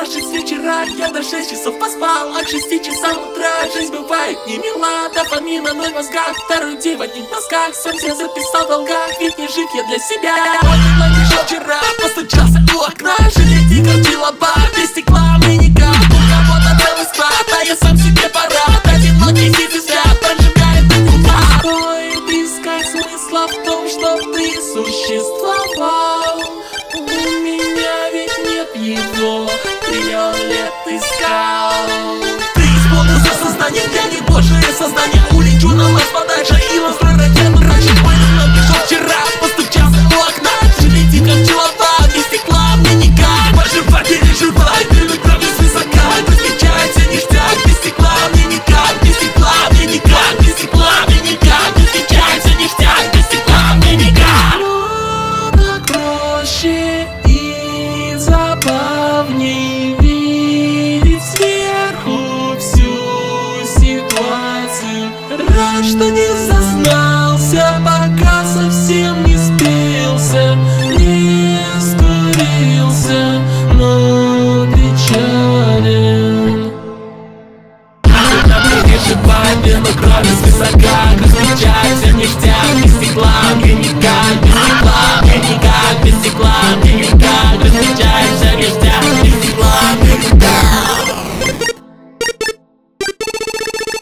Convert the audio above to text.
жизнь вечера, я до 6 часов поспал, а к 6 часам утра жизнь бывает не мила. Дофамина ноль в мозгах, второй день в одних носках, сам себя записал в долгах, ведь не жив я для себя. Он пришел вчера, постучался у окна, жалеть и крутила бар, без стекла миника. У кого-то целый склад, а я сам себе парад, одинокий сидит взгляд, прожигает один глаз. Стоит искать смысла в том, что ты существовал. У меня ведь нет его, триллион лет искал. Ты исполнился сознанием, я не божие сознание. Улечу на Марс подальше и настрой ракету раньше. Мой давно пришел вчера, постучался у окна, жалейте как человек, без стекла мне никак. Поживай, переживай, первый кровью свысока, встречается ништяк, без стекла мне никак, без стекла мне никак, без стекла мне никак, не встречается ништяк, без стекла мне никак. Так проще и забавней видеть сверху всю ситуацию. Рад, что не